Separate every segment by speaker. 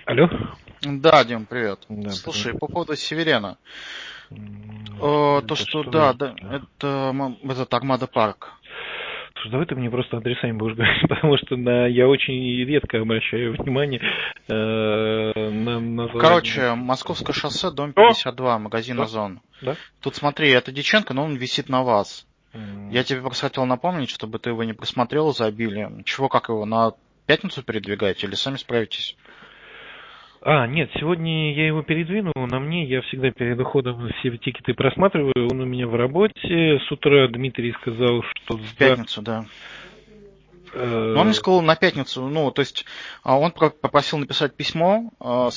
Speaker 1: Алло?
Speaker 2: Да, Дим, привет.
Speaker 1: Да,
Speaker 2: Слушай,
Speaker 1: привет.
Speaker 2: по поводу Северена. То,
Speaker 1: Это
Speaker 2: что,
Speaker 1: что
Speaker 2: да,
Speaker 1: за...
Speaker 2: да, это Армада Парк.
Speaker 1: Слушай, давай ты мне просто адресами будешь говорить, потому что я очень редко обращаю внимание на название.
Speaker 2: Короче, Московское шоссе, дом
Speaker 1: О!
Speaker 2: 52, магазин
Speaker 1: Да,
Speaker 2: Озон.
Speaker 1: да.
Speaker 2: Тут смотри, это Дьяченко, но он висит на вас.
Speaker 1: М.
Speaker 2: Я тебе просто хотел напомнить, чтобы ты его не просмотрел за обилием. Чего, как его, на пятницу передвигаете или сами справитесь?
Speaker 1: Нет, сегодня я его передвинул на мне. Я всегда перед уходом все тикеты просматриваю. Он у меня в работе. С утра Дмитрий сказал, что
Speaker 2: В пятницу, да. Но он мне
Speaker 1: э,
Speaker 2: сказал на пятницу, ну, то есть он попросил написать письмо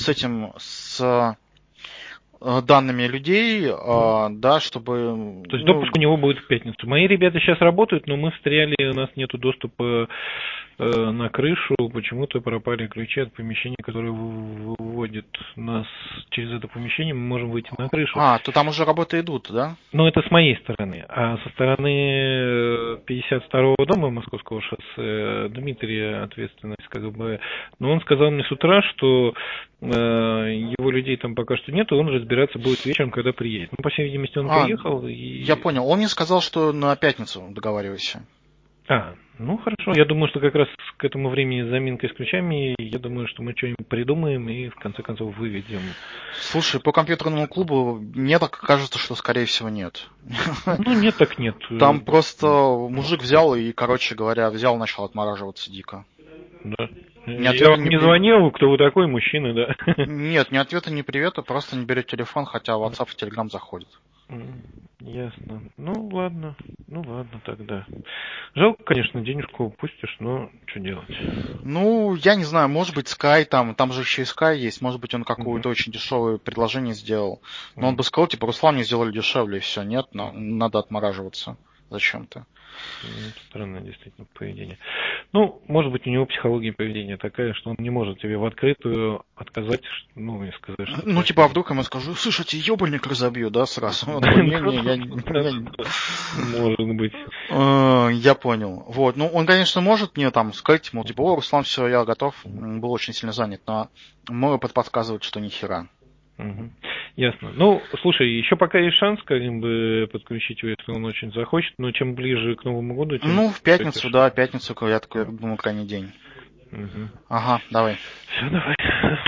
Speaker 2: с данными людей, да, чтобы,
Speaker 1: То есть
Speaker 2: ну,
Speaker 1: допуск у него будет в пятницу. Мои ребята сейчас работают, но мы встряли, у нас нету доступа на крышу. Почему-то пропали ключи от помещения, которое выводит нас через это помещение. Мы можем выйти на крышу.
Speaker 2: то там уже работы идут, да?
Speaker 1: Но это с моей стороны. А со стороны 52-го дома Московского шоссе Дмитрия ответственность как бы. Но он сказал мне с утра, что его людей там пока что нету, он разбираться будет вечером, когда приедет. Ну, по всей видимости, он
Speaker 2: А,
Speaker 1: приехал
Speaker 2: я
Speaker 1: и...
Speaker 2: понял. Он мне сказал, что на пятницу договаривайся.
Speaker 1: Ну хорошо. Я думаю, что как раз к этому времени с заминкой с ключами, я думаю, что мы что-нибудь придумаем и в конце концов выведем.
Speaker 2: Слушай, по компьютерному клубу мне так кажется, что скорее всего нет.
Speaker 1: Ну нет, так нет.
Speaker 2: Там просто мужик взял и, короче говоря, начал отмораживаться дико.
Speaker 1: Да.
Speaker 2: Ни
Speaker 1: Я
Speaker 2: ответа,
Speaker 1: вам
Speaker 2: ни
Speaker 1: не
Speaker 2: привета.
Speaker 1: звонил, кто вы такой, мужчина, да?
Speaker 2: Нет, ни ответа, ни привета, просто не берет телефон, хотя в WhatsApp и Telegram заходит.
Speaker 1: Ясно. Ну ладно тогда. Жалко, конечно, денежку упустишь, но что делать?
Speaker 2: Ну, я не знаю, может быть, Sky там же еще и Sky есть, может быть, он
Speaker 1: Мгм.
Speaker 2: какое-то очень дешевое предложение сделал. Но он
Speaker 1: Мгм.
Speaker 2: бы сказал, типа, Руслан, мне сделали дешевле, и все, нет, надо отмораживаться зачем-то.
Speaker 1: Странное действительно поведение. Ну, может быть, у него психология поведения такая, что он не может тебе в открытую отказать, ну, и сказать, что
Speaker 2: Ну,
Speaker 1: ты...
Speaker 2: типа, а вдруг ему скажу, слушайте, ебальник разобью, да, сразу. Он такой, не-не,
Speaker 1: Может быть.
Speaker 2: Я понял. Вот, ну, он, конечно, может мне там сказать, мол, типа, о, Руслан, все, я готов, был очень сильно занят, но мой опыт подсказывает, что ни хера.
Speaker 1: Мгм. Ясно. Ну, слушай, еще пока есть шанс, как бы, подключить его, если он очень захочет, но чем ближе к Новому году, тем
Speaker 2: Ну, в
Speaker 1: все-таки
Speaker 2: пятницу, да, пятницу, я такой, думаю, крайний день.
Speaker 1: Угу.
Speaker 2: Ага, давай.
Speaker 1: Все, давай.